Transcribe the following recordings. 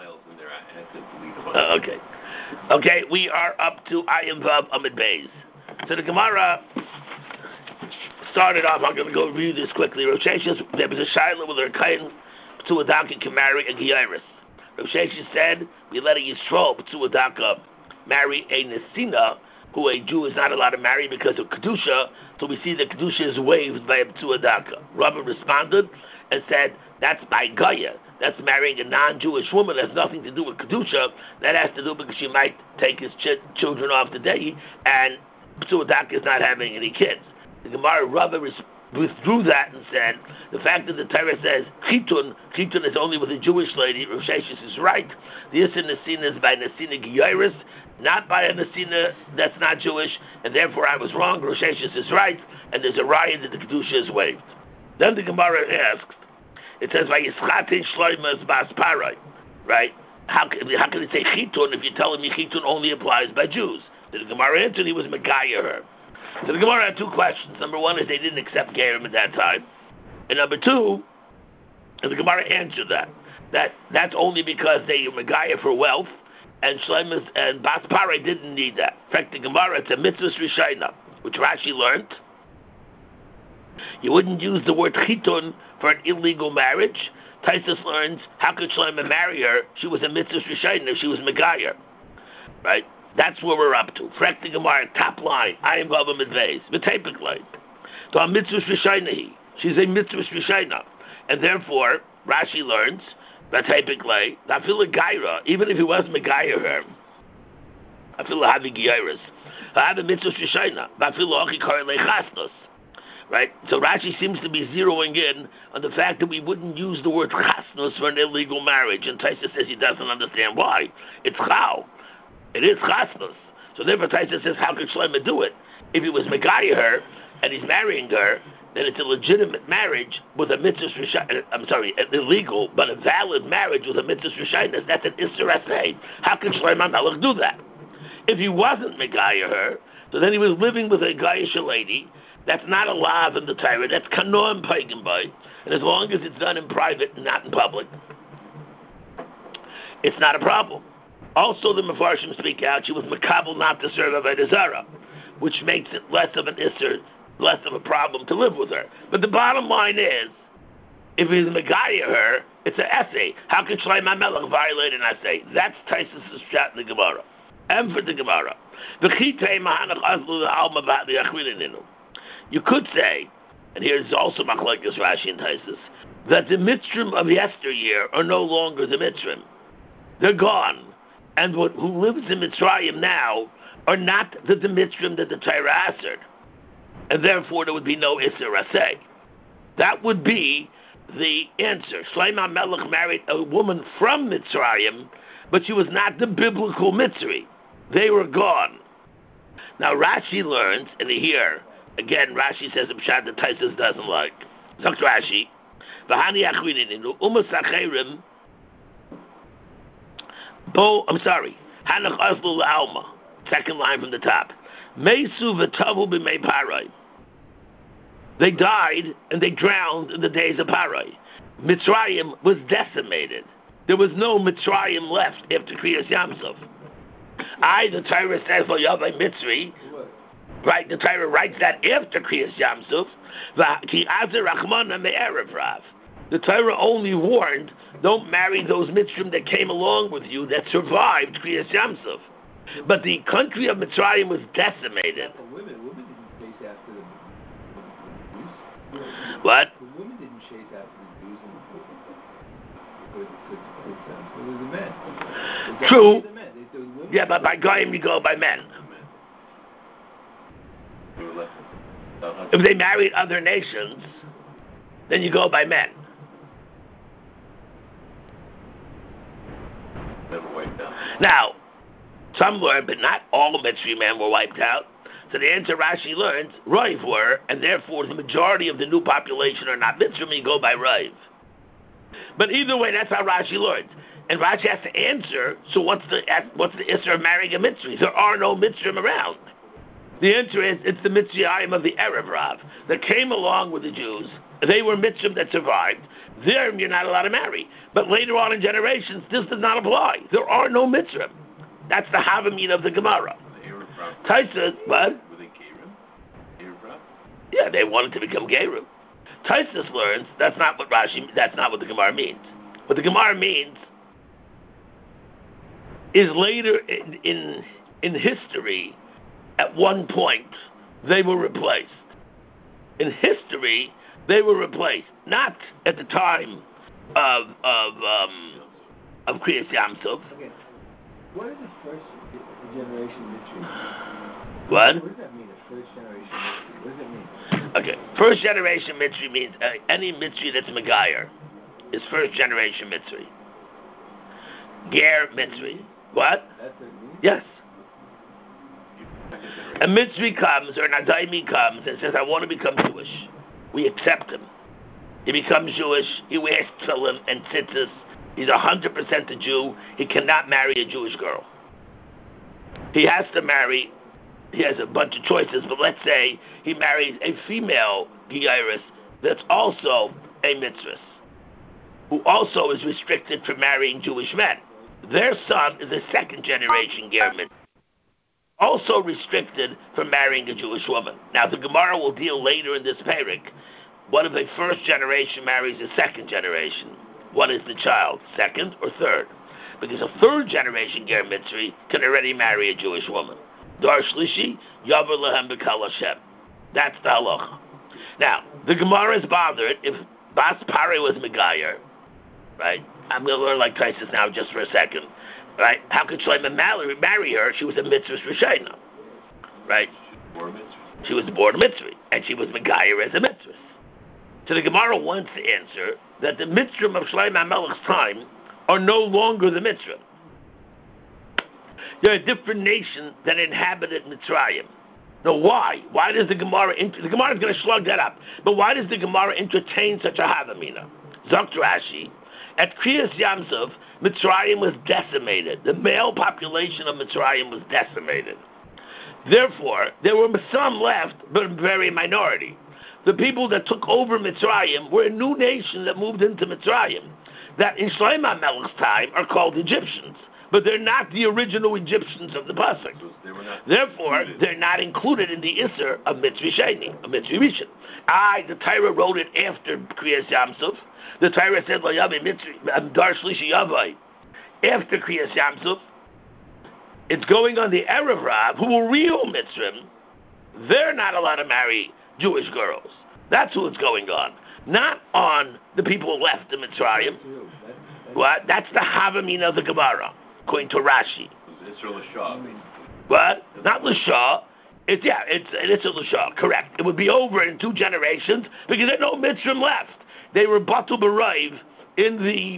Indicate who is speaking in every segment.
Speaker 1: Okay. Okay, we are up to Ayin Vav Amid Beis. So the Gemara started off, I'm going to go review this quickly. Rosh Hashanah, there was a Shiloh with her kain to a Daka can marry a Geiris. Rosh Hashanah said, we let a Yisrael to a Daka marry a Nesina, who a Jew is not allowed to marry because of Kedusha, so we see that Kedusha is waived by a Daka. Rabbi responded and said, that's by Gaya. That's marrying a non-Jewish woman. That has nothing to do with Kedusha. That has to do because she might take his children off the day, and Daka is not having any kids. The Gemara Rabbi withdrew that and said, the fact that the Torah says Chitun is only with a Jewish lady, Rosh Hashanah is right. The Issa Nesina is by Nesina Geiris, not by a Nesina that's not Jewish, and therefore I was wrong. Rosh Hashanah is right, and there's a riot that the Kedusha is waived. Then the Gemara asks, it says by Yischate Shloimas Bas Parai, right? How can it say Chitun if you're telling me Chitun only applies by Jews? The Gemara answered he was Megaya her. So the Gemara had two questions. Number one is they didn't accept Gerim at that time. And number two, and the Gemara answered that's only because they were Megaya for wealth, and Shloimas and Bas Parai didn't need that. In fact, the Gemara, it's a mitzvah Rishayna, which Rashi learned. You wouldn't use the word Chitun for an illegal marriage. Taisus learns, how could Shlomo marry her? She was a mitzvah Rishayna, she was Megaya. Right? That's where we're up to. Frek the Gemara, top line, I am Baba Midveis, Metapically. So a mitzvah Rishayna, she's a mitzvah Rishayna. And therefore, Rashi learns, Metapically, Nafila Gaira, even if he was Megaya her, Nafila Havi Geiris, I have a mitzvah Rishayna, Nafila Ochi Korele Chasnos. Right? So Rashi seems to be zeroing in on the fact that we wouldn't use the word chasnus for an illegal marriage. And Taisa says he doesn't understand why. It's chau. It is chasnus. So therefore Taisa says, how could Shlomo do it? If he was Megaya her, and he's marrying her, then it's a legitimate marriage with a mitzvah rishayna. I'm sorry, an illegal, but a valid marriage with a mitzvah rishayna. That's an Isser Asay. How could Shlomo Melech do that? If he wasn't Megaya her, so then he was living with a Gayish lady. That's not a law in the Torah. That's kanoam pagan by. And as long as it's done in private and not in public, it's not a problem. Also, the Mefarshim speak out, she was makabel not to serve Avodah Zarah, which makes it less of an isser, less of a problem to live with her. But the bottom line is, if he's Megaya her, it's an essay. How can Shlomo Melech violate an essay? That's Taisus' shot in the Gemara. And for the Gemara. You could say, and here's also Machlokes Rashi and Taisus, that the Mitzrim of yesteryear are no longer the Mitzrim. They're gone. And who lives in Mitzrayim now are not the Mitzrim that the Torah answered. And therefore there would be no Isser Aseh. That would be the answer. Shlomo Melech married a woman from Mitzrayim, but she was not the biblical Mitzri. They were gone. Now Rashi learns, and here, again, Rashi says a pshat that Taisus doesn't like. Talk to Rashi. V'hani achrininu umasacherim bo. I'm sorry. Hanach azlu la'alma. Second line from the top. Meisu v'tavu b'mei parai. They died and they drowned in the days of Parai. Mitzrayim was decimated. There was no Mitzrayim left after Kriyas Yamsuf. The Torah says for Yavai Mitzri. Right, the Torah writes that after Kriyas Yamsuf, Ki Azer Rachmana Me'erev Rav. The Torah only warned, don't marry those Mitzrim that came along with you that survived Kriyas Yamsuf. But the country of Mitzrayim was decimated.
Speaker 2: Women didn't chase after the Jews.
Speaker 1: What?
Speaker 2: The women didn't chase after the Jews it was the men.
Speaker 1: True.
Speaker 2: The men.
Speaker 1: Yeah, but by Goyim you go by men. If they married other nations, then you go by men.
Speaker 3: Never wiped out.
Speaker 1: Now, some were, but not all Mitzri men were wiped out. So the answer Rashi learns, Roiv were, and therefore the majority of the new population are not Mitzrim, you go by Roiv. But either way, that's how Rashi learns. And Rashi has to answer, so what's the Isser of marrying a Mitzri? There are no Mitzrim around. The answer is, it's the Mitzrayim of the Erev Rav that came along with the Jews. They were Mitzrim that survived. There you're not allowed to marry. But later on in generations, this does not apply. There are no mitzvah. That's the Havamina of the Gemara. Taisa, what?
Speaker 3: Were they Gerim?
Speaker 1: Yeah, they wanted to become Gerim. Taisus learns that's not what the Gemara means. What the Gemara means is later in history, at one point, they were replaced. In history, they were replaced, not at the time of Kriyas Yamsov.
Speaker 2: Okay. What is the first generation mitzvah?
Speaker 1: What?
Speaker 2: What does that mean, a first generation mitzvah? What does it mean?
Speaker 1: Okay, first generation mitzvah means any mitzvah that's Megayer is first generation mitzvah. Ger mitzvah. What?
Speaker 2: That's what it means?
Speaker 1: Yes. A mitzvah comes, or an Adaimi comes and says, I want to become Jewish. We accept him. He becomes Jewish, he wears tefillin and tzitzis, he's 100% a Jew, he cannot marry a Jewish girl. He has to marry, he has a bunch of choices, but let's say he marries a female Geiris that's also a mitzvah, who also is restricted from marrying Jewish men. Their son is a second generation Ger mitzvah, also restricted from marrying a Jewish woman. Now the Gemara will deal later in this parak. What if a first generation marries a second generation? What is the child, second or third? Because a third generation Ger Mitzri can already marry a Jewish woman. Dar Shlishi, Yavar Lehem B'Kal Hashem. That's the halacha. Now, the Gemara is bothered if Bas Pare was Megayer, right? I'm going to learn like Taisus now just for a second, right? How could Shlomo marry her? She was a mitzvah Rishayna, right? She was born a mitzvah, and she was Megayer as a mitzvah. So the Gemara wants to answer that the mitzvah of Shlomo HaMelech's time are no longer the mitzvah. They're a different nation that inhabited Mitzrayim. Now why? Why does the Gemara... the Gemara is going to slug that up. But why does the Gemara entertain such a Havamina? Zok Rashi, at Kriyas Yamsov, Mitzrayim was decimated. The male population of Mitzrayim was decimated. Therefore, there were some left, but very minority. The people that took over Mitzrayim were a new nation that moved into Mitzrayim, that in Shlomo HaMelech's time are called Egyptians, but they're not the original Egyptians of the Pasuk. Therefore, they're not included in the Isser of Mitzvah Sheni, of Mitzvah Rishon. The Torah wrote it after Kriyas Yamsuf. The Torah said, Dar Shlishi Yavai. After Kriyas Yamsuf, it's going on the Erev Rav, who were real Mitzrim. They're not allowed to marry Jewish girls. That's who it's going on. Not on the people who left the Mitzrayim. What? That's the Havamina of the Gemara, according to Rashi.
Speaker 3: It's L'Shah.
Speaker 1: What? Not L'Shah. It's a L'Shah, correct. It would be over in 2 generations because there are no Mitzrim left. They were Batul B'Raiv in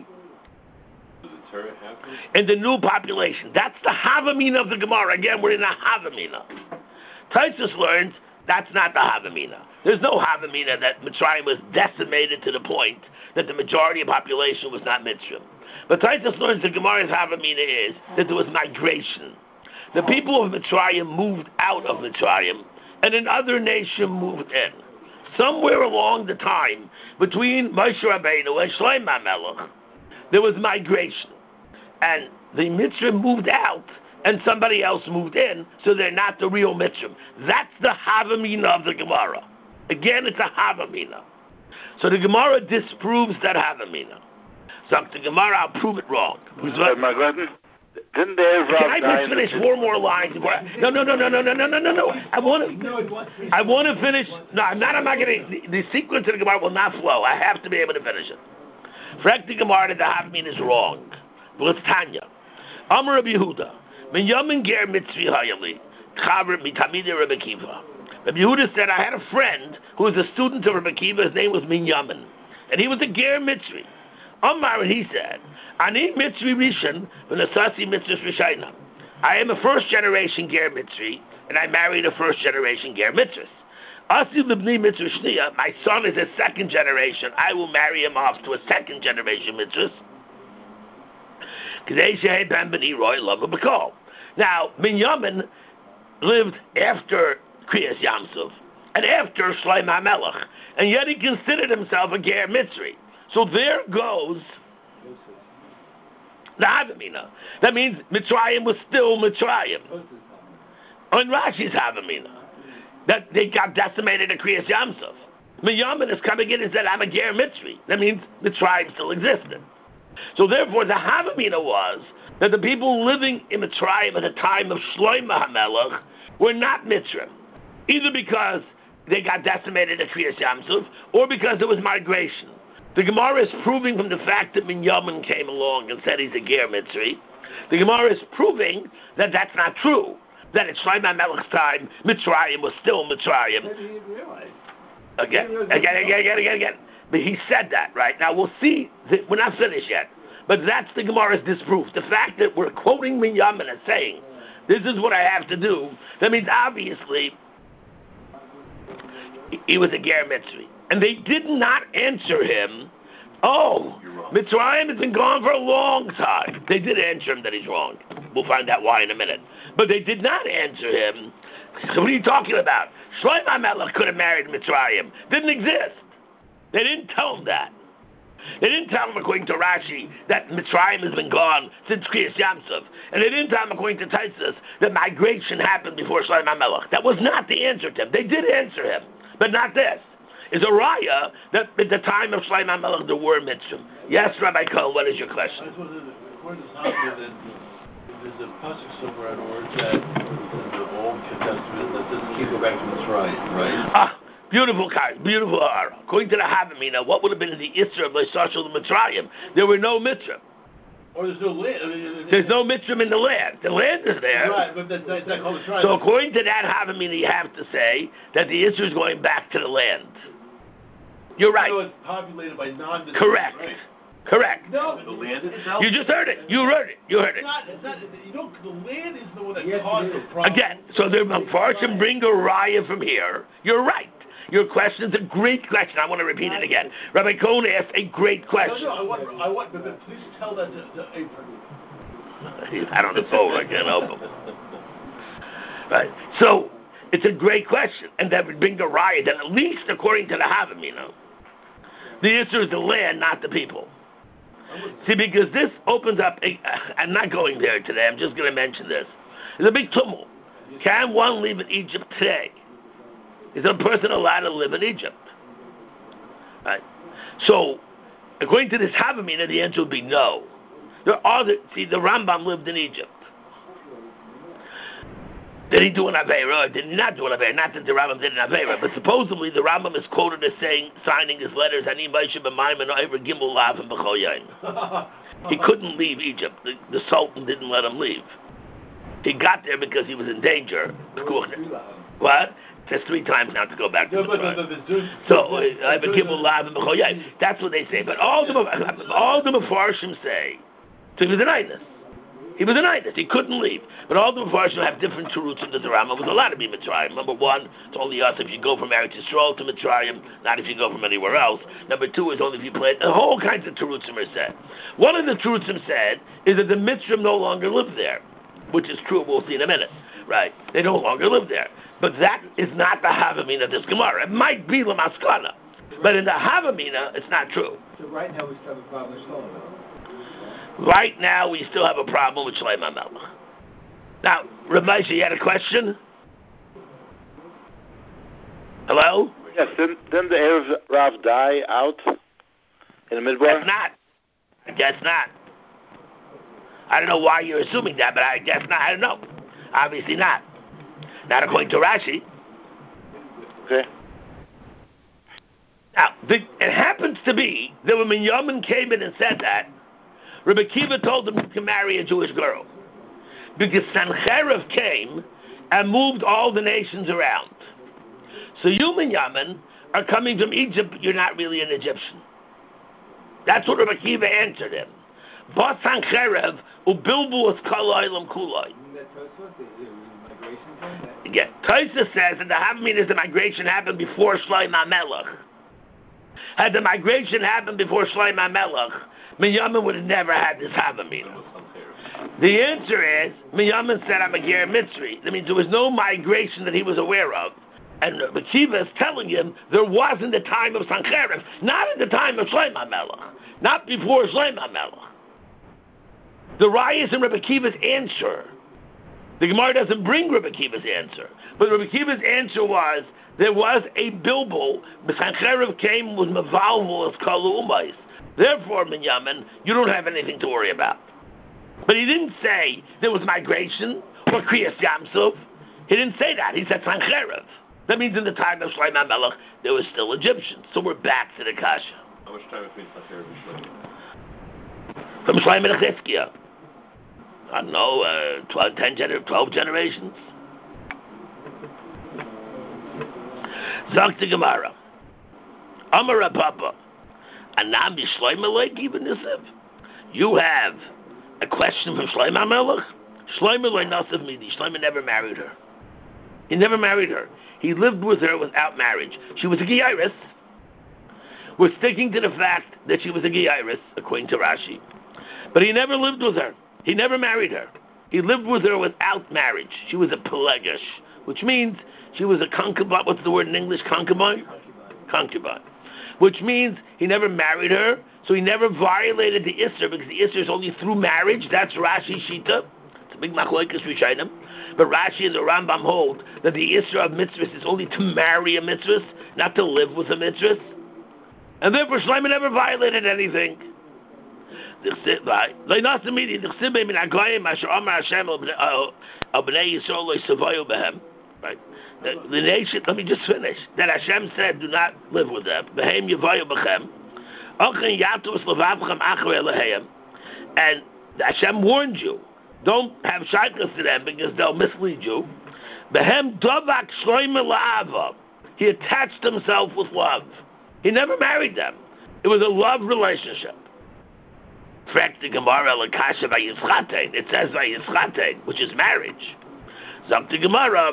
Speaker 1: the new population. That's the Havamina of the Gemara. Again, we're in a Havamina. Taisus learns that's not the Havamina. There's no Havamina that Mitzrayim was decimated to the point that the majority of population was not Mitzrayim. But Taisus learns the Gemara's Havamina is that there was migration. The people of Mitzrayim moved out of Mitzrayim, and another nation moved in. Somewhere along the time between Moshe Rabbeinu and Shlomo HaMelech, there was migration, and the Mitzrayim moved out, and somebody else moved in, so they're not the real Mitzrayim. That's the Havamina of the Gemara. Again, it's a Havamina. So the Gemara disproves that Havamina. So the Gemara, I'll prove it wrong.
Speaker 4: Didn't they
Speaker 1: Can I just finish 4 more lines? No. I want to finish. No, I'm not going to. The sequence of the Gemara will not flow. I have to be able to finish it. Frek the Gemara that the Havamina is wrong. But it's Tanya. Amar Rabbi Yehuda. Min Yamin Ger Mitzvi Hayali. Chaver Mitamidi Rabbi Kiva. Rabbi Yehuda said, I had a friend who was a student of Rabbi Kiva. His name was Min Yamin. And he was a Ger Mitzvi. Amar, and he said, Ani Mitzvi Rishon, v'nasasi Mitzvah Rishayna. I am a first generation Ger Mitzvi, and I married a first generation Ger Mitzvah. Asi Libni Mitzvah Shniya, my son is a second generation. I will marry him off to a second generation Mitzvah. Now, Binyamin lived after Kriyas Yamsuf and after Shlomo HaMelech, and yet he considered himself a Ger Mitzri. So there goes the Havamina. That means Mitzrayim was still Mitzrayim. On Rashi's Havamina, that they got decimated at Kriyas Yamsuf. Minyamin is coming in and said, I'm a Ger Mitzri. That means Mitzrayim still existed. So therefore, the Havamina was that the people living in Mitzrayim at the time of Shlomo HaMelech were not Mitzrayim, either because they got decimated at Kriyas Yamsuf or because there was migration. The Gemara is proving from the fact that Minyamin came along and said he's a Ger Mitzri. The Gemara is proving that that's not true. That at Shlomo HaMelech's time, Mitzrayim was still Mitzrayim.
Speaker 2: Maybe he realized.
Speaker 1: Again. But he said that, right? Now we'll see. We're not finished yet. But that's the Gemara's disproof. The fact that we're quoting Minyamin and saying, this is what I have to do, that means obviously he was a Ger Mitzri. And they did not answer him, Mitzrayim has been gone for a long time. They did answer him that he's wrong. We'll find out why in a minute. But they did not answer him. So what are you talking about? Shlomo HaMelech could have married Mitzrayim. Didn't exist. They didn't tell him that. They didn't tell him, according to Rashi, that Mitzrayim has been gone since Kriyas Yamsuf. And they didn't tell him, according to Taisus, that migration happened before Shlomo HaMelech. That was not the answer to him. They did answer him, but not this. It's a raya that at the time of Shlomo HaMelech there were Mitzrayim. Yes, Rabbi Kohl, what is your question?
Speaker 3: According to Talmud, there's a pasuk somewhere in order that in the Old Testament that says keep go back to Mitzrayim, right?
Speaker 1: Beautiful card, beautiful ara. According to the Havamina, what would have been the Isra of Leisashal Mitzrayim? There were no Mitzrayim.
Speaker 3: Or there's no land.
Speaker 1: There's no Mitzrayim in the land. The land is there.
Speaker 3: Right, but that's called Mitzrayim.
Speaker 1: So according to that Havamina, you have to say that the Isra is going back to the land. You're right.
Speaker 3: So it's populated by non-Mitzrayim.
Speaker 1: Correct.
Speaker 3: Right.
Speaker 1: Correct.
Speaker 3: No, the land itself.
Speaker 1: You just heard it. You heard it.
Speaker 3: It's not. The land is the one that caused the problem.
Speaker 1: Again, so the Mepharshim bring a raya from here. You're right. Your question is a great question. I want to repeat it again. Rabbi Cohn asked a great question.
Speaker 3: No, I want, but please tell that to April.
Speaker 1: He's not on the phone. I can't help him. Right. So it's a great question, and that would bring a raya that at least according to the Havamina, the answer is the land, not the people. See, because this opens up. I'm not going there today. I'm just going to mention this. There's a big tumult. Can one live in Egypt today? Is a person allowed to live in Egypt? Right. So, according to this Havamina, the answer would be no. The Rambam lived in Egypt. Did he do an Aveira or did he not do an Aveira? Not that the Rambam did an Aveira, but supposedly the Rambam is quoted as saying, signing his letters, Ani Moshe b'Maimon Oiver Gimel Lavim B'chol Yain. He couldn't leave Egypt. The Sultan didn't let him leave. He got there because he was in danger. What? It says 3 times now to go back to the So, that's what they say. But all the Mepharshim say, so he was an Einus. He was an Einus. He couldn't leave. But all the Mepharshim have different terutzim that the Rambam was allowed to be Mitzrayim. Number 1, it's only us if you go from Eretz Yisrael to Mitzrayim, not if you go from anywhere else. Number 2 is only if you plant. All kinds of terutzim are said. One of the terutzim said is that the Mitzrayim no longer live there, which is true. We'll see in a minute. Right? They no longer live there. But that is not the Havamina of this Gemara. It might be Lamaskana, but in the Havamina, it's not true.
Speaker 2: So right now we still have a problem with Shlomo.
Speaker 1: Right now, we still have a problem with Shlomo HaMelech. Now, Rav Moshe, you had a question? Hello?
Speaker 4: Yes, didn't the Erev Rav die out in the Midbar?
Speaker 1: Guess not. I guess not. I don't know why you're assuming that, but I guess not. I don't know. Obviously not. Not according to Rashi.
Speaker 4: Okay.
Speaker 1: Now, it happens to be that when Minyamin came in and said that, Rabbi Kiva told him he can marry a Jewish girl. Because Sancheriv came and moved all the nations around. So you, Minyamin, are coming from Egypt, but you're not really an Egyptian. That's what Rabbi Kiva answered him. But Sancheriv, ubilbu es kol ha'olam kuloi. Yeah, Tosa says that the Havamina is the migration happened before Shlomo HaMelech. Had the migration happened before Shlomo HaMelech, Minyamin would have never had this Havamina. The answer is, Minyamin said, I'm a Ger Mitzri. That means there was no migration that he was aware of. And Rabbi Kiva is telling him there wasn't the time of Sancherib, not at the time of Shlomo HaMelech, not before Shlomo HaMelech. The Raya is in Rabbi Kiva's answer. The Gemara doesn't bring Rabbi Kiva's answer, but Rabbi Kiva's answer was there was a bilbul. Sancherib came with mevalvul as kalu umais. Therefore, Minyamin, you don't have anything to worry about. But he didn't say there was migration or Kriyas Yamsuf. He didn't say that. He said Sancherib. That means in the time of Shlomo HaMelech, there were still Egyptians. So we're back to the Kasha.
Speaker 3: How much time between Sancherib and Shlomo?
Speaker 1: From Shlomo to Chizkiah. I don't know, 12 generations. Zok the Gemara. Amar Papa. Anam Shlomo like even Nisiv. You have a question from Shlomo HaMelech? Shlomo like Nasiv Midi. Shlomo never married her. He never married her. He lived with her without marriage. She was a Geiris. We're sticking to the fact that she was a Geiris, according to Rashi. But he never lived with her. He never married her. He lived with her without marriage. She was a Pelegish, which means she was a concubine. What's the word in English? Concubine? Concubine. Which means he never married her, so he never violated the Isser, because the Isser is only through marriage. That's Rashi Shita. It's a big machlokes Rishonim. But Rashi and the Rambam hold that the Isra of mitzvahs is only to marry a mitzvah, not to live with a mitzvah. And therefore Shlomo never violated anything. Right? Let the nation, let me just finish. That Hashem said, do not live with them. And Hashem warned you, don't have shaykhs to them because they'll mislead you. He attached himself with love. He never married them. It was a love relationship. It says Vayischatein, which is marriage. Zok the Gemara.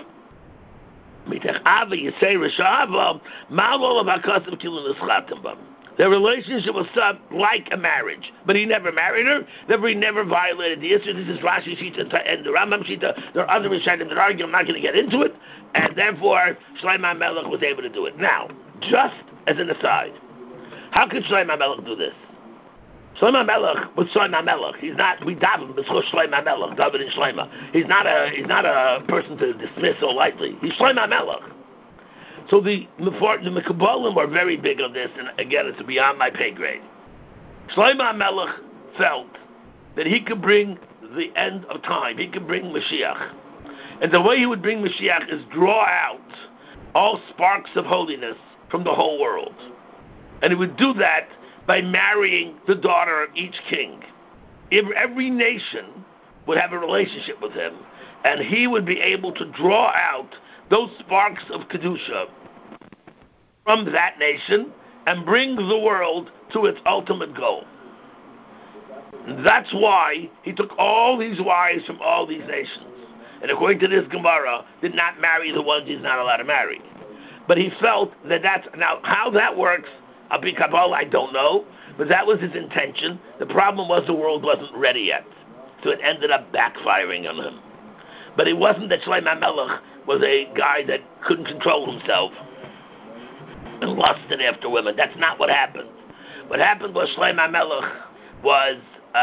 Speaker 1: Their relationship was like a marriage, but he never married her. Therefore, he never violated the issue. This is Rashi Shita and the Rambam Shita. There are other Rishonim that argue. I'm not going to get into it, and therefore Shlomo HaMelech was able to do it. Now, just as an aside, how could Shlomo HaMelech do this? Shlomo HaMelech was Shlomo HaMelech. He's not. We daven b'schus Shlomo HaMelech, David and Shlomo. He's not a person to dismiss so lightly. He's Shlomo HaMelech. So the Mekabalim are very big on this, and again, it's beyond my pay grade. Shlomo HaMelech felt that he could bring the end of time. He could bring Mashiach. And the way he would bring Mashiach is draw out all sparks of holiness from the whole world. And he would do that by marrying the daughter of each king. Every nation would have a relationship with him, and he would be able to draw out those sparks of Kedusha from that nation and bring the world to its ultimate goal. And that's why he took all these wives from all these nations. And according to this Gemara, did not marry the ones he's not allowed to marry. But he felt that that's... Now, how that works, Abi Kabbalah, I don't know, but that was his intention. The problem was the world wasn't ready yet. So it ended up backfiring on him. But it wasn't that Shlomo HaMelech was a guy that couldn't control himself and lusted after women. That's not what happened. What happened was Shlomo HaMelech was...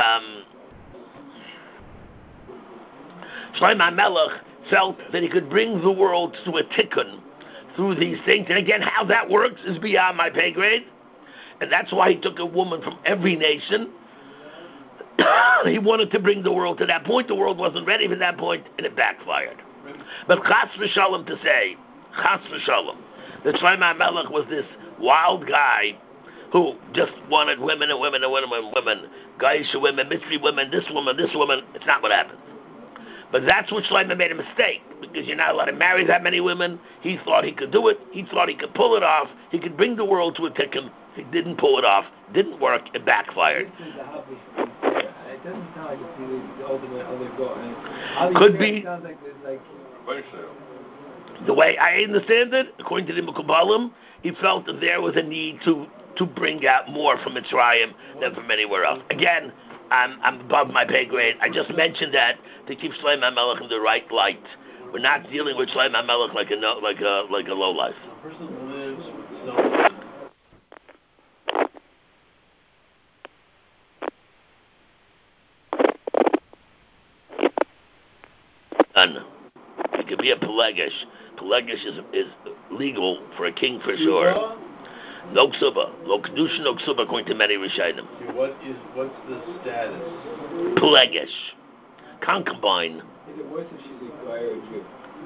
Speaker 1: Shlomo HaMelech felt that he could bring the world to a tikkun through these things. And again, how that works is beyond my pay grade. And that's why he took a woman from every nation. He wanted to bring the world to that point. The world wasn't ready for that point, and it backfired. But chas v'shalom to say, chas v'shalom, that Shlomo HaMelech was this wild guy who just wanted women and women and women and women, Gaisha women, Mitzri women, this woman, it's not what happened. But that's what Shlomo made a mistake, because you're not allowed to marry that many women. He thought he could do it. He thought he could pull it off. He could bring the world to a tikkun. He didn't pull it off. Didn't work. It backfired.
Speaker 2: It doesn't sound like it's the ultimate goal.
Speaker 1: Could be.
Speaker 2: Sounds like there's
Speaker 1: The way I understand it, according to the Mekubalim, he felt that there was a need to bring out more from Mitzrayim than from anywhere else. Again, I'm above my pay grade. I just mentioned that to keep Shlomo HaMelech in the right light. We're not dealing with Shlomo HaMelech like a low life.
Speaker 3: A person lives with someone.
Speaker 1: It could be a pelagish. Pelagish is legal for a king for sure. No ksuba, no kedusha, no ksuba, according to many rishonim.
Speaker 3: What's the status?
Speaker 1: Pelagish, concubine.
Speaker 2: Is it worse if she's a guy or a Jew?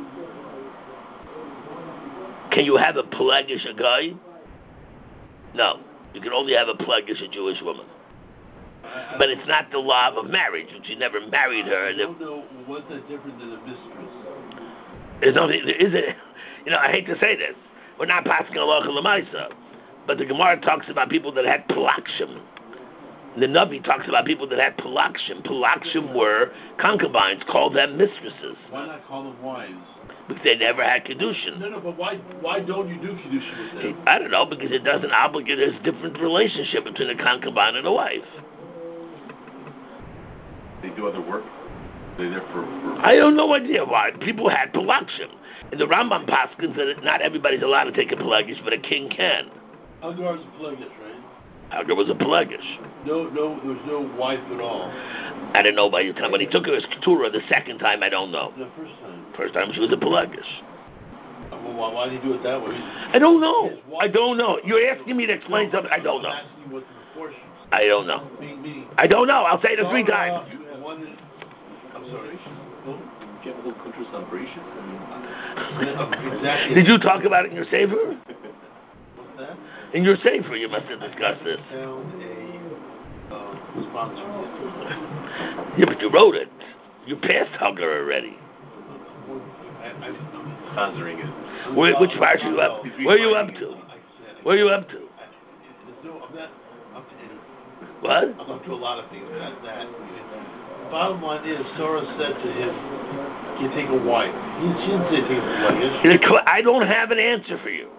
Speaker 1: Can you have a pelagish a guy? No, you can only have a pelagish a Jewish woman. But it's not the law of marriage, which you never married her.
Speaker 3: I don't know what's that different than a mistress.
Speaker 1: There's nothing. Is it? I hate to say this. We're not passing halacha l'maisa, but the Gemara talks about people that had pelakshim. The Navi talks about people that had pelakshim. Pelakshim were concubines. Call them mistresses.
Speaker 3: Why not call them wives?
Speaker 1: Because they never had kedushin.
Speaker 3: No, but why don't you do kedushin with them?
Speaker 1: I don't know, because it doesn't obligate. There's a different relationship between a concubine and a wife.
Speaker 3: They do other work. They're there for
Speaker 1: I have no idea why. People had pelakshim. And the Rambam paskins that not everybody's allowed to take a pelagish, but a king can.
Speaker 3: Hagar was a pelagish, right?
Speaker 1: Hagar was a pelagish.
Speaker 3: No, there was no wife at all.
Speaker 1: I don't know by the time when he took her as keturah the second time. I don't know.
Speaker 3: The first time.
Speaker 1: First time she was a pelagish.
Speaker 3: Well, why did he do it that way?
Speaker 1: I don't know. I don't know. You're asking me to explain something. I don't know.
Speaker 3: I'm asking you what the proportions.
Speaker 1: I don't know.
Speaker 3: Meaning,
Speaker 1: I don't know. I'll say it 3 times.
Speaker 3: You wanted. I'm sorry. No, you have a whole cultural celebration. Exactly.
Speaker 1: Did you talk about it in your sefer?
Speaker 3: What's that?
Speaker 1: In your sefer, you must have discussed this.
Speaker 3: Found a sponsor.
Speaker 1: Yeah, but you wrote it. You passed Hagar already.
Speaker 3: I'm sponsoring it.
Speaker 1: Which part are you up? Where are you up to? Where are you up to?
Speaker 3: I'm not up to anything.
Speaker 1: What?
Speaker 3: I'm up to a lot of things. That. Bottom line is, Sarah said to him, "You take a wife." She didn't say take a wife.
Speaker 1: I don't have an answer for you.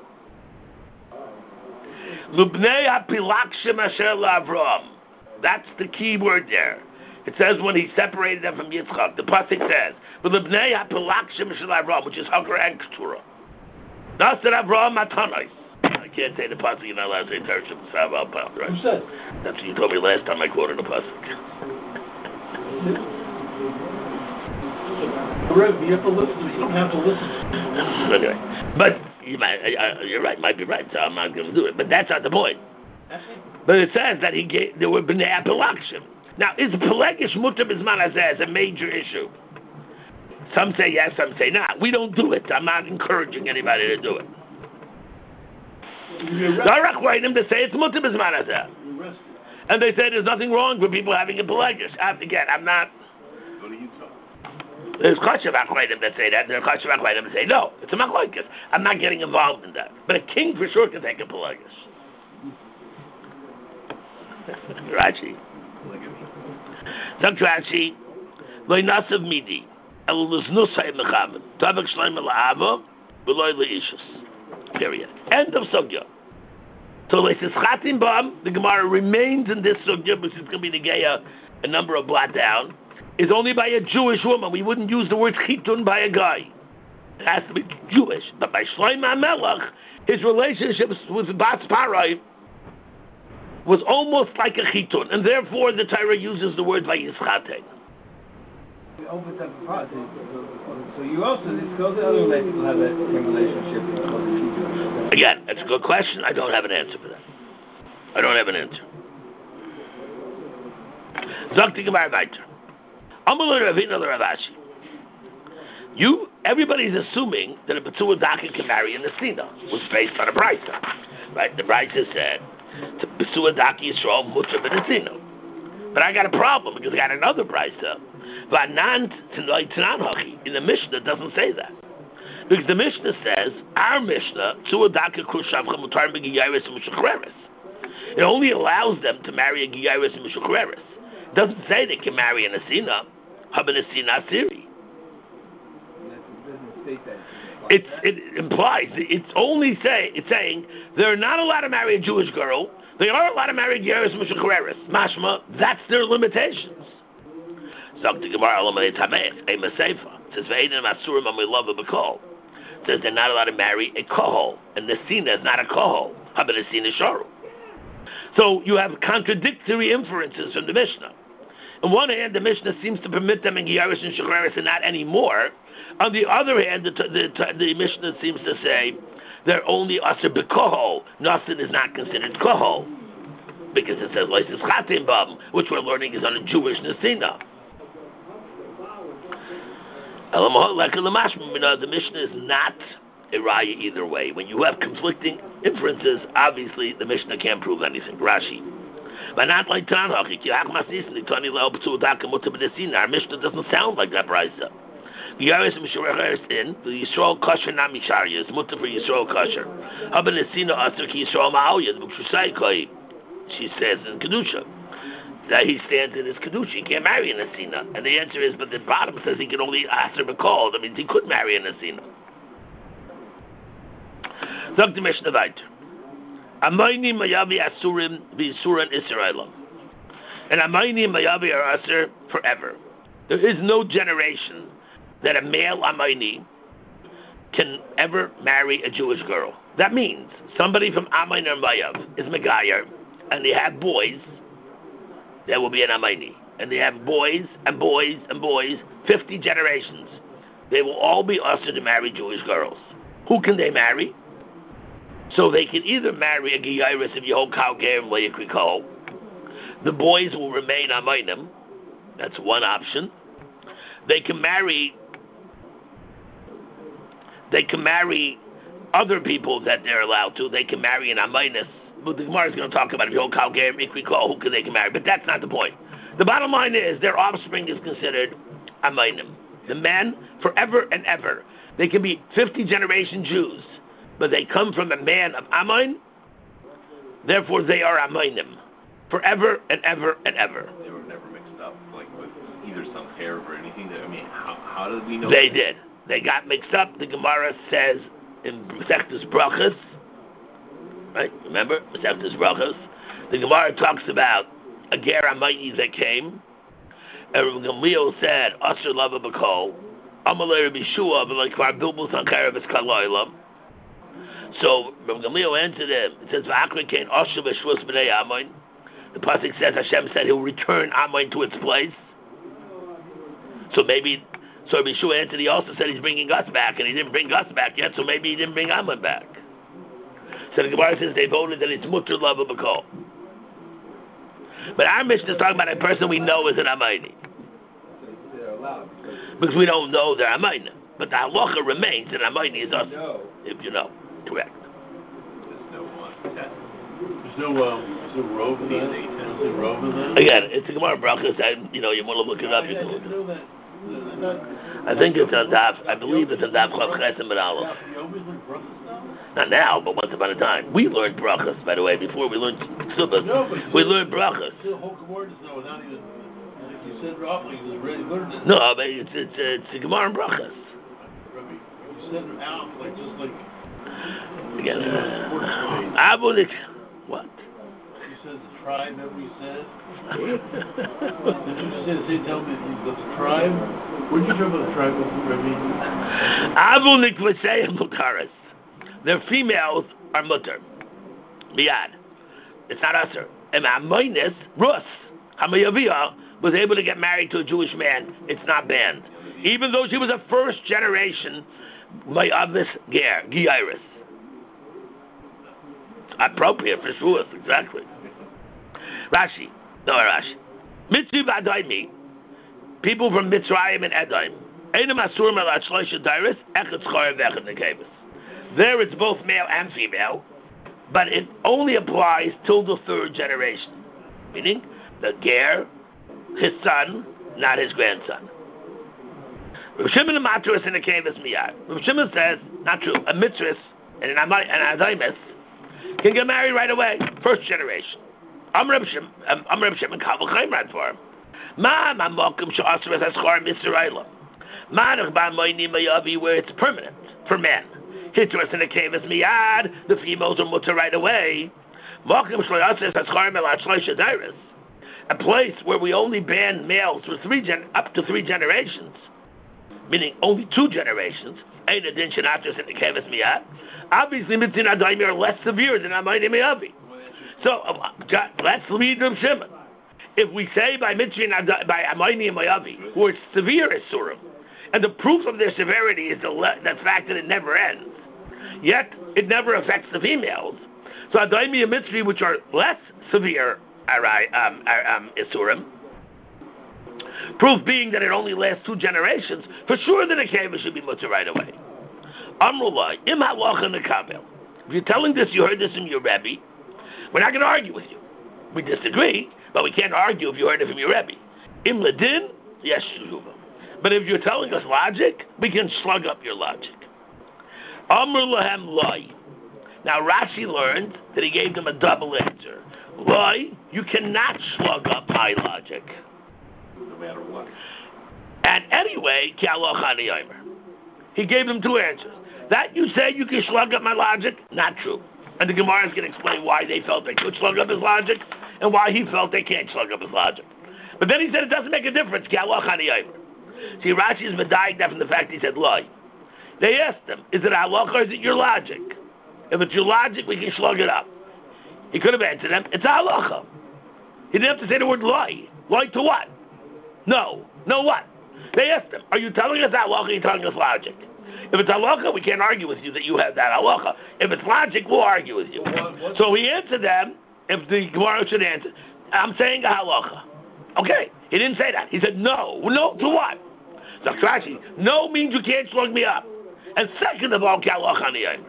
Speaker 1: Lubnei apilakshim asher la'Avram. That's the key word there. It says when he separated them from Yitzchak. The pasuk says, "Lubnei apilakshim asher la'Avram," which is Hagar and Keturah. Nasser Avram matanais. I can't say the pasuk. You're not allowed to say Tereshim Saval. Right?
Speaker 3: Who said?
Speaker 1: That's what you told me last time I quoted the pasuk.
Speaker 3: You have to listen. You don't have to listen.
Speaker 1: Anyway, but you're right. Might be right. So I'm not going to do it. But that's not the point. But it says that there were bnei apilakshim. Now, is pelagish mutar b'zman hazeh a major issue? Some say yes, some say not. We don't do it. I'm not encouraging anybody to do it. Darach writing to say it's mutar b'zman hazeh. And they say there's nothing wrong with people having a pelagish. Again, I'm not.
Speaker 3: Go to Utah.
Speaker 1: There's Chashav HaKodim that say that. There's Chashav HaKodim that say no. It's a machlokes. I'm not getting involved in that. But a king for sure can take a pelagish. Rashi. Sagt Rashi, Loi nasav midi, el luznus ha'im mechaven, tavak shleim el'ava, v'loi le'ishus. Period. End of sugya. So Leisischatim Bam, the Gemara remains in this sugya, which is going to be the Geya, a number of blot down, is only by a Jewish woman. We wouldn't use the word chitun by a guy. It has to be Jewish. But by Shlomo HaMelech, his relationship with Bas Parai was almost like a chitun, and therefore the Torah uses the word Vayischate.
Speaker 2: So you also discuss the other way people have that same relationship.
Speaker 1: Again, that's a good question. I don't have an answer for that. I don't have an answer. Zakti Gemara weiter. Amalur Ravina Ravashi. Everybody's assuming that a Betzua Daka can marry a Nesina, was based on a Brisa. Right? The Brisa said, Betzua Daka Yisrael Mutter B'Nesina. But I got a problem because I got another Brisa. In the Mishnah it doesn't say that. Because the Mishnah says, our Mishnah, it only allows them to marry a Giyaris and Meshukreres. It doesn't say they can marry an Asina, Habanasina Asiri. It implies, it's saying they're not allowed to marry a Jewish girl, they are allowed to marry Giyaris and Meshukreres. Mashma, that's their limitations. It says Ve'edim Asurim Amilava B'Kol. It says they're not allowed to marry a kohol, and Nesina is not a kohol. How about Nesina Sharu? So you have contradictory inferences from the Mishnah. On one hand, the Mishnah seems to permit them in Giyaris and Shecharis and not anymore. On the other hand, the Mishnah seems to say they're only Aser B'Kohol. Nothing is not considered Kohol. Because it says Leisis Chatim Bam, which we're learning is on a Jewish Nesina. The Mishnah is not a raya either way. When you have conflicting inferences, obviously the Mishnah can't prove anything. Rashi. But not like Tanhach. Our Mishnah doesn't sound like that brisa. The Yisrael kosher not misharya. It's mutter for Yisrael kosher. She says in Kedusha that he stands in his Kedusha. He can't marry a Nesina. And the answer is, but the bottom says he can only Aser B'Kol. That means he could marry a Nesina. Zog the Mishnah weiter. Amayni mayavi asurim v'isuran Israelim. And Amayni mayavi are Aser forever. There is no generation that a male Amayni can ever marry a Jewish girl. That means somebody from Amayn or Mayav is Megayer, and they have boys. There will be an Amayni. And they have boys and boys and boys, 50 generations. They will all be Aser to marry Jewish girls. Who can they marry? So they can either marry a Giyairis if you hold Kal Gerim Le'Yikrikol. The boys will remain Amaynim. That's one option. They can marry other people that they're allowed to. They can marry an Amaynis. But the Gemara is going to talk about if you hold Kal Gerim Le'Yikrikol, who they can marry. But that's not the point. The bottom line is their offspring is considered Amaynim. The men, forever and ever. They can be 50 generation Jews, but they come from a man of Amayn, therefore they are Amaynim. Forever and ever and ever.
Speaker 5: They were never mixed up, like, with either some hair or anything. I mean, how did we know?
Speaker 1: They did. They got mixed up. The Gemara says in Masechtas Brachos, right? Remember? Masechtas Brachos. The Gemara talks about a ger Amayni that came, and Gamliel said, Asher Lava B'Kol, Amalei Rabbi Shua, V'Lekvar Bilbul Sankarev Eskaloilam. So Gamliel answered him. It says, V'Akra Kain Asher V'Shvus B'nei Amayn. The pasuk says Hashem said He'll return Amayn to its place. So Rabbi Shua answered. He also said He's bringing us back, and He didn't bring us back yet. So maybe He didn't bring Amayn back. So the Gemara says they voted that it's Mutter Lava B'Kol. But our Mishnah is talking about a person we know is an Amayni. Because we don't know they're Amayni. But the halacha remains that Amayni is us. If you know. Correct.
Speaker 3: There's no robe in that? There's no robe in that?
Speaker 1: Again, it's a Gemara Brachos, and you want to look it up, you can look it up. I think it's on Daf, I believe it's on Daf Chav Chesem and Aleph.
Speaker 3: You always learn brachos now?
Speaker 1: Not now, but once upon a time. We learned Brachos, by the way, before we learned Ksubas. No, we learned Brachos.
Speaker 3: The whole Gemara is now without even, like you said, Rabbi, you already learned it.
Speaker 1: No, but it's a Gemara and Brachos.
Speaker 3: Rabbi, you said it out, like, just like...
Speaker 1: Again, what?
Speaker 3: You said the tribe, remember you said? Did you say, tell me the tribe? Where did you talk about the tribe of Rabbi?
Speaker 1: Their females are mutter. Miyad. It's not usher. And Amaynis, Rus, Hamayaviyah, was able to get married to a Jewish man. It's not banned. Even though she was a first generation Mayavis Ger, Giyaris. Appropriate for Shavuos, exactly. Rashi. Mitzri V'Adaimi, people from Mitzrayim and Edom. Einam Asurim Al Shloisha Dairis, Echad Schar V'Echad Nekevus. There it's both male and female, but it only applies till the third generation. Meaning, the Ger, his son, not his grandson. Rav Shimon and Matris in the Kevus Miyad. Rav Shimon says, not true, a Mitzris and an Adaimis can get married right away, first generation. I'm Reb Shimon Kaval Chaimrad for him. Ma Malkum Sha'asr as Aschar Mitzrayim. Ma Nechba Moini Mayavi, where it's permanent for men. Hitras in the Kevus Miyad, the females are mutter right away. Malkum Sha'asr as Aschar Melat Shloisha Dairis, a place where we only ban males for up to 3 generations. meaning only 2 generations, Ein Adin Shenatras and Nekeves Miyad, obviously Mitzin Adayim are less severe than Amayne Me'avi. So, let's lead Reb Shimon. If we say by Mitzin by Amayne and Me'avi, who are severe Isurim, and the proof of their severity is the fact that it never ends, yet it never affects the females. So Adayim and Mitzri, which are less severe Isurim, proof being that it only lasts 2 generations, for sure the Nekeva should be mutter right away. Amrullah, im halacha nekabel. If you're telling this, you heard this from your Rebbe, we're not going to argue with you. We disagree, but we can't argue if you heard it from your Rebbe. Im ladin, yes, shuva. But if you're telling us logic, we can slug up your logic. Amrulahem loy. Now Rashi learned that he gave them a double answer. Loy, you cannot slug up my logic.
Speaker 5: No matter what.
Speaker 1: And anyway, he gave them 2 answers. That you say you can slug up my logic, not true. And the Gemara is going to explain why they felt they could slug up his logic and why he felt they can't slug up his logic. But then he said it doesn't make a difference. See, Rashi is medayik that from the fact he said loy. They asked him, is it halacha or is it your logic? If it's your logic, we can slug it up. He could have answered them, it's halacha. He didn't have to say the word loy. Loy to what? No what? They asked him, are you telling us halacha or are you telling us logic? If it's halacha, we can't argue with you that you have that halacha. If it's logic, we'll argue with you. So he answered them, if the Gemara should answer, I'm saying a halacha. Okay, he didn't say that. He said no to what? So Rashi, no means you can't slug me up. And second of all, halacha niyayim.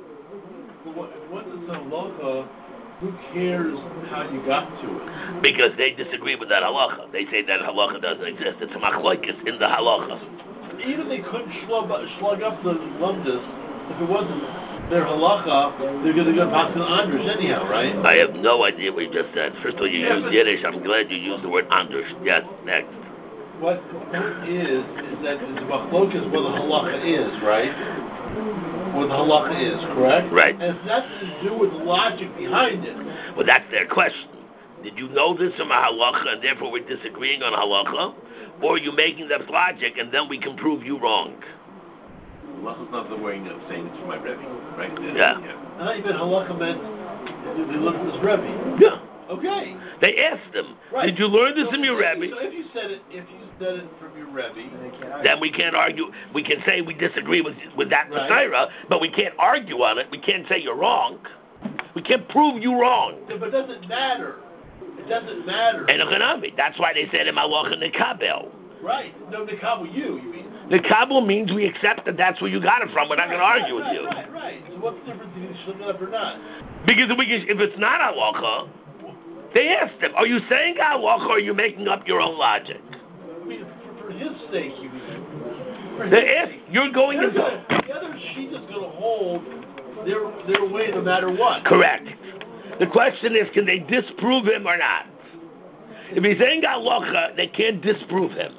Speaker 3: What is halacha? Who cares how you got to it?
Speaker 1: Because they disagree with that halacha. They say that halacha doesn't exist. It's a machlokes in the halacha.
Speaker 3: Even they couldn't slug up the lumdus if it wasn't their halacha. They're going to go back to the andrush anyhow, right?
Speaker 1: I have no idea what you just said. First of all, you used Yiddish. I'm glad you used the word andrush. Yes, next.
Speaker 3: What the point is that it's machlokes where the halacha is, right? Where the halacha is, correct?
Speaker 1: Right.
Speaker 3: And it's nothing to do with the logic behind it.
Speaker 1: Well, that's their question. Did you know this from a halacha and therefore we're disagreeing on halacha? Or are you making that logic and then we can prove you wrong?
Speaker 5: Halacha's not the way of saying it's from my Rebbe, right?
Speaker 1: Yeah.
Speaker 3: Not even halacha meant they learned from his Rebbe.
Speaker 1: Yeah.
Speaker 3: Okay.
Speaker 1: They asked him,
Speaker 3: right.
Speaker 1: Did you learn this from your Rebbe?
Speaker 3: So if you said it from your Rebbe,
Speaker 1: then we can't argue. We can say we disagree with that
Speaker 3: right.
Speaker 1: Masira, but we can't argue on it. We can't say you're wrong. We can't prove you wrong.
Speaker 3: Yeah, but it doesn't matter. It doesn't matter.
Speaker 1: And that's why they said in Malacha Nekabel.
Speaker 3: Right. No, Nekabel you mean?
Speaker 1: Nekabel means we accept that that's where you got it from. We're not going to argue with you.
Speaker 3: Right. So what's the difference between slip it up or not?
Speaker 1: Because if it's not halacha, they asked him, are you saying halacha or are you making up your own logic?
Speaker 3: I mean, for his sake, you mean.
Speaker 1: They asked, you're going into...
Speaker 3: The other sheet is going to hold their way no matter what.
Speaker 1: Correct. The question is, can they disprove him or not? If he's saying halacha, they can't disprove him.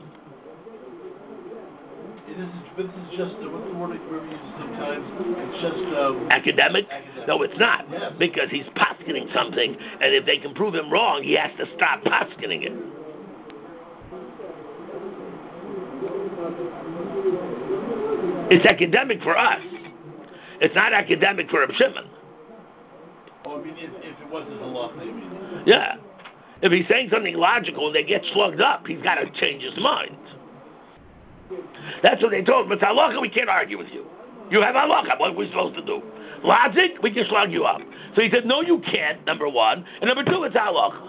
Speaker 3: This is just, what's the word we use sometimes? It's just...
Speaker 1: Academic? No, it's not.
Speaker 3: Yes.
Speaker 1: Because he's poskening something, and if they can prove him wrong, he has to stop poskening it. It's academic for us. It's not academic for Reb Shimon.
Speaker 3: Oh, I mean, if it wasn't halacha, you mean?
Speaker 1: Yeah. If he's saying something logical and they get slugged up, he's got to change his mind. That's what they told him. It's halacha, we can't argue with you. You have halacha, what are we supposed to do? Logic, we can slug you up. So he said, no, you can't, number one. And number two, it's halacha.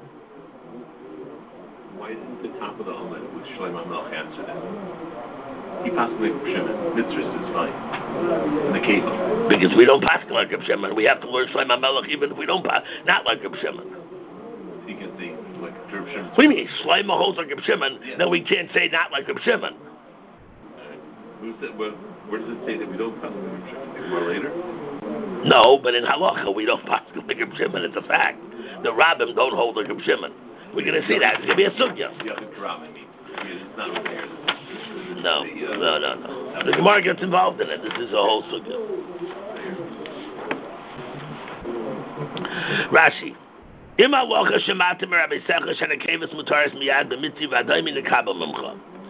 Speaker 5: Why didn't the top of the Omen with Shlomo HaMelech answer that? He possibly like Shimon. Mitzvahs is fine. And the Keva.
Speaker 1: Because we don't pass like Reb Shimon. We have to learn Shlomo HaMelech even if we don't pass, not like Reb Shimon.
Speaker 5: You can say like Reb Shimon.
Speaker 1: What do you mean? Shlomo holds like Reb Shimon, then we can't say not like Reb Shimon.
Speaker 5: Where does it say that we don't pass like Reb Shimon? More later?
Speaker 1: No, but in halacha we don't pass like Reb Shimon. It's a fact. The rabbim don't hold like Reb Shimon. We're going to see that. It's going to be a sugya.
Speaker 5: Yeah, the drama means. It's not over here.
Speaker 1: No. The Gemara gets involved in it. This is a whole sugya. Rashi.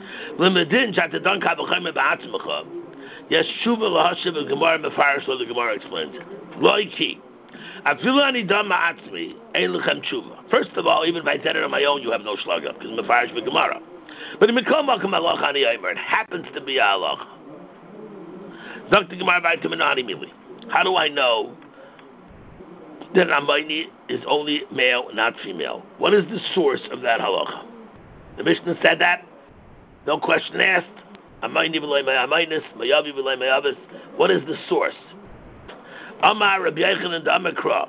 Speaker 1: L'medin shatadon kavachayim ba'atzmecha. Yes, shuva lahashiv and Gemara mefarish, so the Gemara explains it. Loiki. Afilani dam ma'atzmi ein lechem tshuva. First of all, even if I did it on my own, you have no shloga because mefarish b'Gemara. But in Mikol Malkam Halacha Ani Omer, it happens to be a halacha. Dr. Gemara Vaytamanani Mili. How do I know that Amayni is only male, not female? What is the source of that halacha? The Mishnah said that. No question asked. Amayni v'lei ma'amaynis, mayavi v'lei mayavis. What is the source? Amar Rabbi Yochanan Damakra.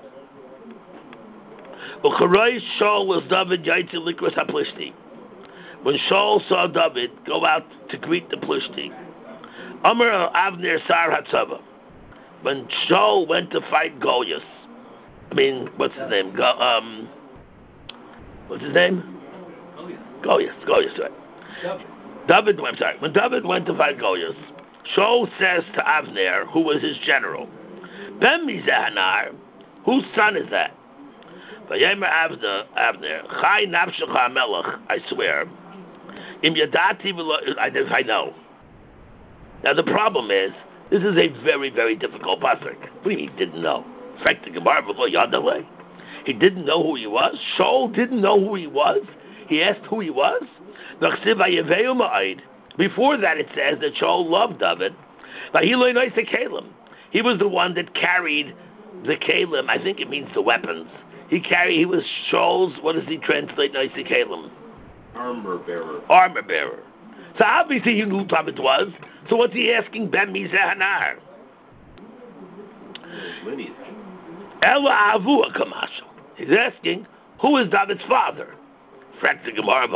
Speaker 1: Ucharoy Shaul was David Yaitzi Likros HaPlishti. When Shaul saw David go out to greet the Plishti, Amar Avner Sar Hatzava. When Shaul went to fight Goliath, what's his name? What's his name? Goliath, right. David, I'm sorry. When David went to fight Goliath, Shaul says to Avner, who was his general, Ben Mizahanar, whose son is that? Vayemer Avner, Chai Nafshecha Melech, I swear. Im Yadati, I know. Now the problem is, this is a very, very difficult pasuk. What do you mean he didn't know? In fact, the Gemara before Yadaleh, he didn't know who he was. Shaul didn't know who he was. He asked who he was. Before that, it says that Shaul loved David. He was the one that carried the kalim. I think it means the weapons. He was Shaul's. What does he translate? Noisei kalim.
Speaker 5: Armor bearer.
Speaker 1: So obviously he knew who David was. So what's he asking? Ben Mizahanar.
Speaker 5: Lineage.
Speaker 1: Ela Avua Kamashu. He's asking, who is David's father? He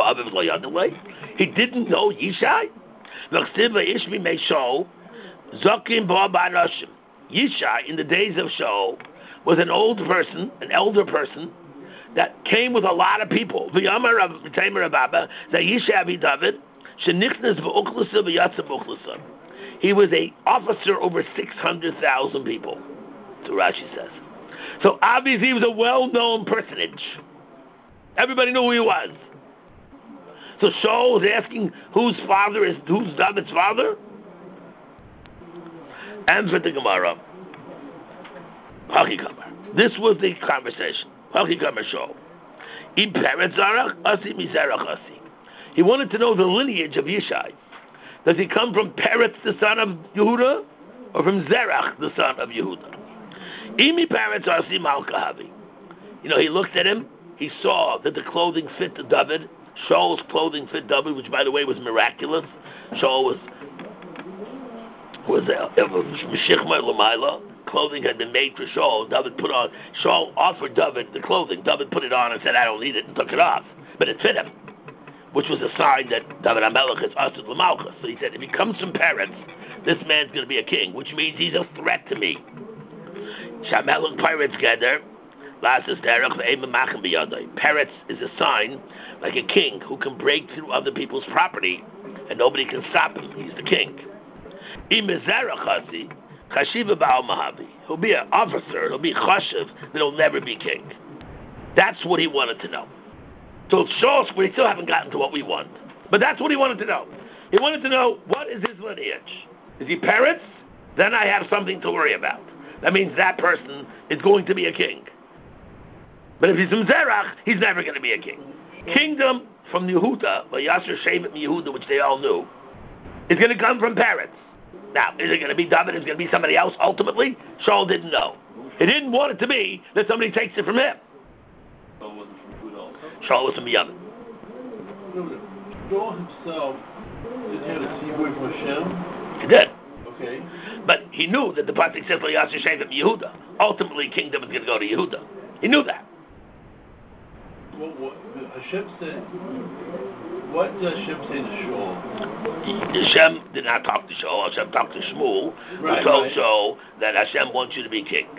Speaker 1: didn't know Yishai. Yishai, in the days of Shaul, was an old person, an elder person, that came with a lot of people. He was an officer over 600,000 people, so Rashi says. So obviously he was a well-known personage. Everybody knew who he was. So Shaul is asking who's David's father? Answer the Gemara. This was the conversation. Shaul. He wanted to know the lineage of Yishai. Does he come from Peretz, the son of Yehuda, or from Zerach, the son of Yehuda? Imi Peretz Asi Malkahavi. He looked at him. He saw that the clothing fit David. Shaul's clothing fit David, which, by the way, was miraculous. Shaul was Meshikma Lamaila. Clothing had been made for Shaul. Shaul offered David the clothing. David put it on and said, I don't need it, and took it off. But it fit him, which was a sign that David HaMelech is Asud L'Malchus. So he said, if he comes from Peretz, this man's going to be a king, which means he's a threat to me. Shamelech Peretz Geder. Peretz is a sign, like a king who can break through other people's property and nobody can stop him. He's the king. He'll be an officer, he'll be chashiv, but he'll never be king. That's what he wanted to know. So we still haven't gotten to what we want. But that's what he wanted to know. He wanted to know, what is his lineage? Is he Peretz? Then I have something to worry about. That means that person is going to be a king. But if he's from Zerach, he's never going to be a king. Kingdom from Yehuda, Yasser Shevet Yehuda, which they all knew, is going to come from Peretz. Now, is it going to be David? Is it going to be somebody else ultimately? Shaul didn't know. He didn't want it to be that somebody takes it from him.
Speaker 3: Shaul wasn't from Yehuda also?
Speaker 1: Shaul was from Yemen.
Speaker 3: Shaul himself didn't have a seed from Hashem?
Speaker 1: He did.
Speaker 3: Okay.
Speaker 1: But he knew that the pasuk says Yasser Shevet Yehuda. Ultimately, kingdom is going to go to Yehuda. He knew that.
Speaker 3: What Hashem said, what did Hashem say to Shaul?
Speaker 1: Hashem did not talk to Shaul. Hashem talked to Shmuel, who told Shaul that Hashem wants you to be king.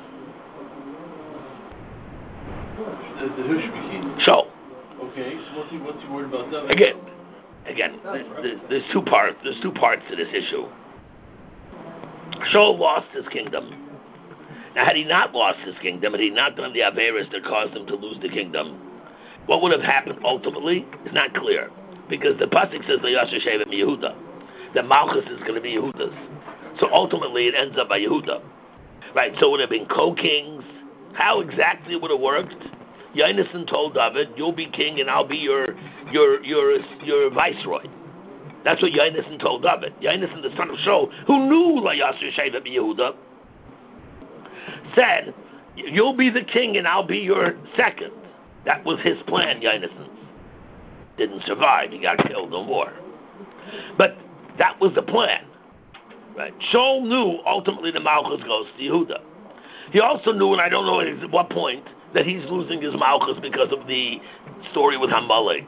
Speaker 3: Who should be king?
Speaker 1: Shaul.
Speaker 3: Okay, so what's he worried about that?
Speaker 1: Again, there's two parts. There's two parts to this issue. Shaul lost his kingdom. Now, had he not lost his kingdom, had he not done the Averis that caused him to lose the kingdom, what would have happened ultimately is not clear. because the pasuk says Yasher Shevet Yehuda. The Malchus is going to be Yehuda's. So ultimately, it ends up by Yehuda, right? So it would have been co-kings. How exactly would it worked? Yonasan told David, "You'll be king, and I'll be your viceroy." That's what Yonasan told David. Yonasan, the son of Shaul, who knew La Yasser Shevet Yehuda, said, "You'll be the king, and I'll be your second." That was his plan. Yonasan didn't survive; he got killed in war. But that was the plan, right? Shaul knew ultimately the Malchus goes to Yehuda. He also knew, and I don't know at what point, that he's losing his Malchus because of the story with Hamalek.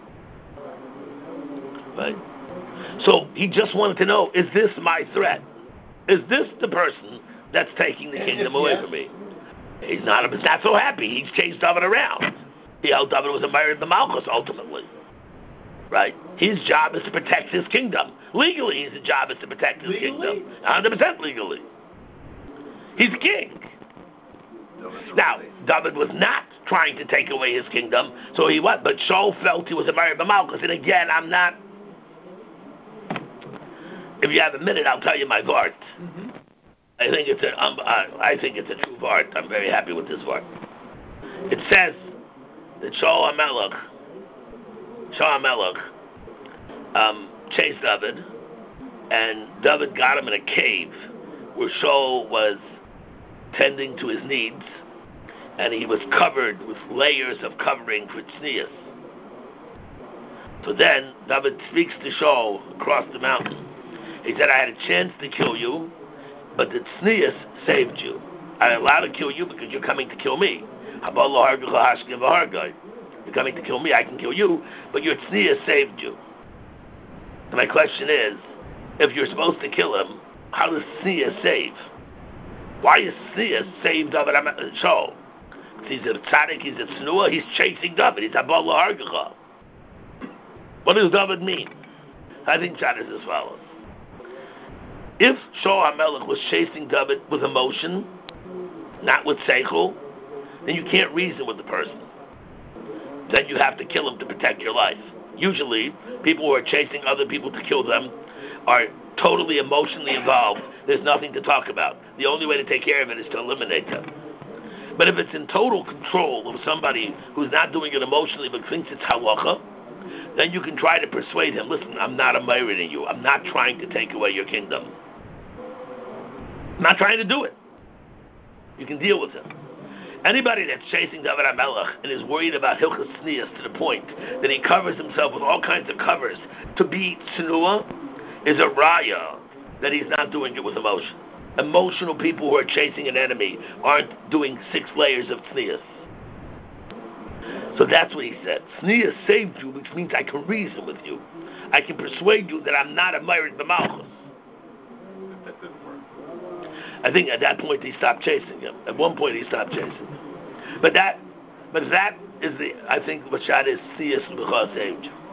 Speaker 1: Right? So he just wanted to know, is this my threat? Is this the person that's taking the kingdom away from me? He's not so happy. He's chased David around. He held David was admired the Malchus ultimately. Right? His job is to protect his kingdom. Legally, his job is to protect his kingdom. 100% legally. He's king. Now, David was not trying to take away his kingdom, so he what? But Shaul felt he was admired by Malchus. And again, I'm not. If you have a minute, I'll tell you my vart. Mm-hmm. I think it's a true vart. I'm very happy with this vart. It says that Shaul HaMelech chased David, and David got him in a cave where Shaul was tending to his needs, and he was covered with layers of covering for tznius. So then David speaks to Shaul across the mountain. He said, "I had a chance to kill you, but the tznius saved you. I'm allowed to kill you because you're coming to kill me. You're coming to kill me, I can kill you, but your tznius saved you." And my question is, if you're supposed to kill him, how does tznius save? Why is tznius saved David Shaul? He's a tzaddik, he's a tznuah, he's chasing David, he's a bal hargacha. What does David mean? I think that is as follows. If Shaul HaMelech was chasing David with emotion, not with seichel, then you can't reason with the person. Then you have to kill him to protect your life. Usually, people who are chasing other people to kill them are totally emotionally involved. There's nothing to talk about. The only way to take care of it is to eliminate them. But if it's in total control of somebody who's not doing it emotionally but thinks it's halacha, then you can try to persuade him, listen, I'm not admiring you. I'm not trying to take away your kingdom. I'm not trying to do it. You can deal with him. Anybody that's chasing David HaMelech and is worried about Hilchas Tznius to the point that he covers himself with all kinds of covers to be Tznuah is a raya that he's not doing it with emotion. Emotional people who are chasing an enemy aren't doing 6 layers of Tznius. So that's what he said. Tznius saved you, which means I can reason with you. I can persuade you that I'm not admired the Malchus. I think at that point he stopped chasing him. At one point he stopped chasing him. But that is I think what shot is Tznius because saved you.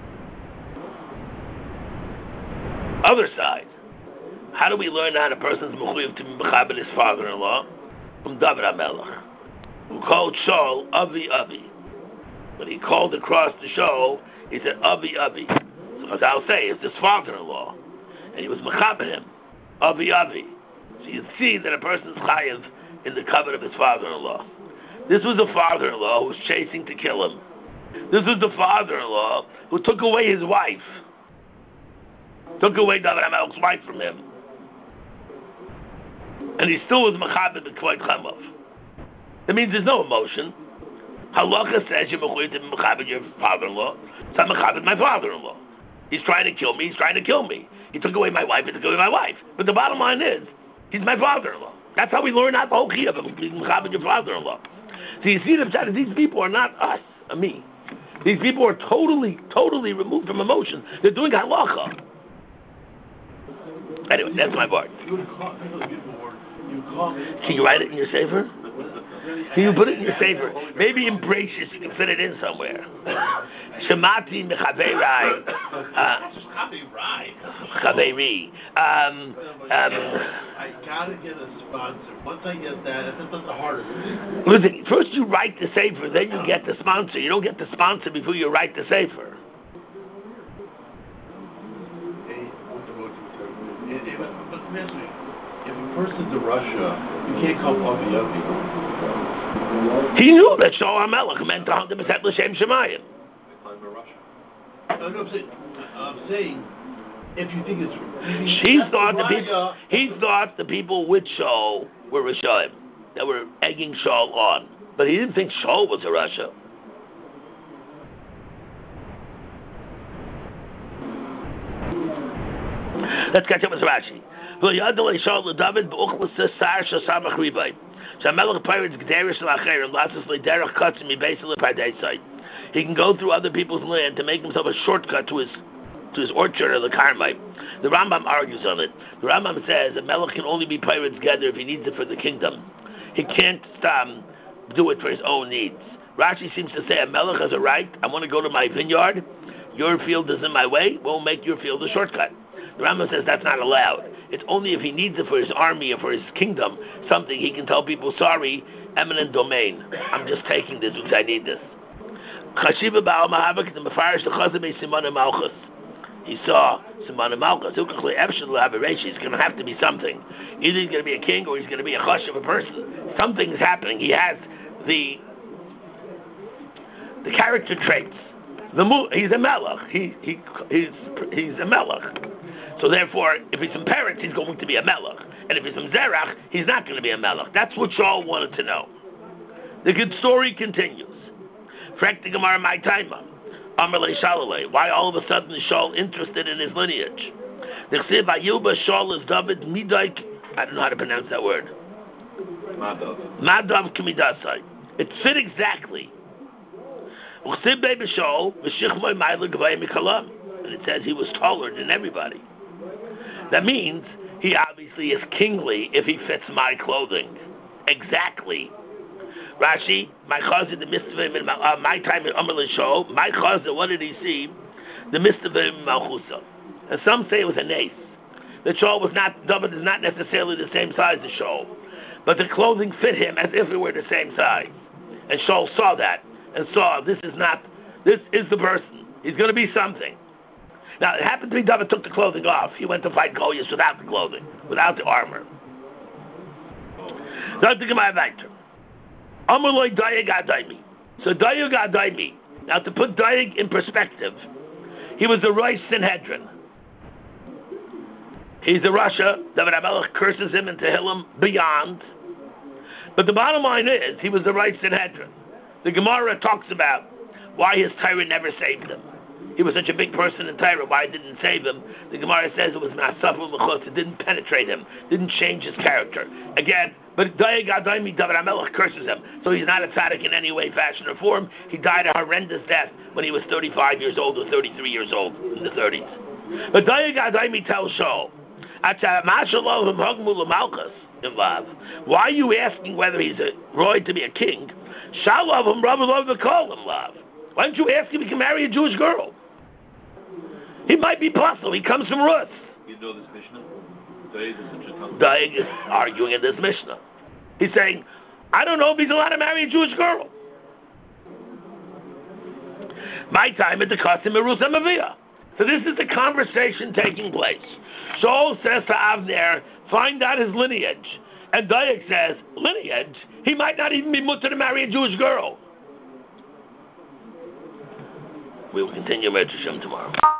Speaker 1: Other side, how do we learn that a person's mechuyev to be mechaber his father-in-law? From David HaMelech, who called Shaul Avi. When he called across to Shaul, he said Avi. So as I'll say, it's his father-in-law, and he was mechaber him, Avi. So you see that a person's chayev in the cover of his father-in-law. This was the father-in-law who was chasing to kill him. This was the father-in-law who took away his wife. Took away David HaMelech's wife from him. And he still was mechaber b'kvoid chamav. That means there's no emotion. Halacha says you're mechuyev to be mechaber your father-in-law. So I'm mechaber my father-in-law. He's trying to kill me. He took away my wife. He took away my wife. But the bottom line is, he's my father-in-law. That's how we learn out the whole chiyuv of being mechaber your father-in-law. So you see that these people are not us, me. These people are totally removed from emotion. They're doing halacha. Anyway, that's my part. Can you write it in your sefer? Can you put it in your sefer? Maybe in braces you can fit it in somewhere. Shemati mechaverai. Chaveri.
Speaker 3: I gotta get a sponsor. Once I get that, that's the hardest thing.
Speaker 1: Listen, first you write the sefer, then you get the sponsor. You don't get the sponsor before you write the sefer.
Speaker 3: Let me ask you, if a person's in Russia, you can't call Avi Avi.
Speaker 1: He knew that Shaul HaMelech meant 100% L'Shem Shemayim.
Speaker 5: They call him a Russia.
Speaker 3: No, I'm saying, if you think it's...
Speaker 1: He thought the people with Shaul were Rishonim, that were egging Shaul on. But he didn't think Shaul was a Rasha. Let's catch up with Rashi. He can go through other people's land to make himself a shortcut to his orchard or the Carmite. The Rambam argues on it. The Rambam says a melech can only be pirate together if he needs it for the kingdom. He can't do it for his own needs. Rashi seems to say a melech has a right. I want to go to my vineyard. Your field is in my way. We'll make your field a shortcut. The Rambam says that's not allowed. It's only if he needs it for his army or for his kingdom, something he can tell people, sorry, eminent domain. I'm just taking this because I need this. Chashiva ba'al mahavik the mefarish the chazamei simon malchus. He saw simon malchus. He's going to have to be something. Either he's going to be a king or he's going to be a chash of a person. Something's happening. He has the character traits. He's a melech. He's a melech. So therefore, if he's from Peretz, he's going to be a melech. And if he's from Zerach, he's not going to be a melech. That's what Shaul wanted to know. The good story continues. Frank the Gemara, my timer. Amalei Shalalei. Why all of a sudden is Shaul interested in his lineage? The Chsiv Ayuba Shaul is David Midaik. I don't know how to pronounce that word. Madav Kamidasai. It fit exactly. And it says he was taller than everybody. That means he obviously is kingly if he fits my clothing. Exactly. Rashi, my chazir, the mistavim, my time in Amr L'Shol, my chazir, what did he see? The mistavim Malchusa. And some say it was a nace. The Shaul was not, David is not necessarily the same size as Shaul. But the clothing fit him as if it were the same size. And Shaul saw that, and saw this is the person. He's going to be something. Now, it happened to be David took the clothing off. He went to fight Goliath without the clothing, without the armor. So Dayug Adaimi. Now, to put Dayug in perspective, he was the Rosh Sanhedrin. He's a Rasha. David HaMelech curses him in Tehillim beyond. But the bottom line is, he was the Rosh Sanhedrin. The Gemara talks about why his Torah never saved him. He was such a big person in Torah, why it didn't save him? The Gemara says it was Ma'asafu L'chos. It didn't penetrate him, didn't change his character. Again, but Dayeg Adaimi, David HaMelech curses him, so he's not a tzaddik in any way, fashion, or form. He died a horrendous death when he was 35 years old or 33 years old in the 30s. But Dayeg Adaimi tells Shaul, why are you asking whether he's a roy to be a king? Why don't you ask if he can marry a Jewish girl? He might be possible. He comes from Ruth.
Speaker 5: You know this Mishnah?
Speaker 1: Daig is arguing in this Mishnah. He's saying, I don't know if he's allowed to marry a Jewish girl. My time at the Kasim Meruzah Mavia. So this is the conversation taking place. Shaul says to Avner, find out his lineage. And Daig says, lineage? He might not even be mutter to marry a Jewish girl. We will continue Med Hashem tomorrow.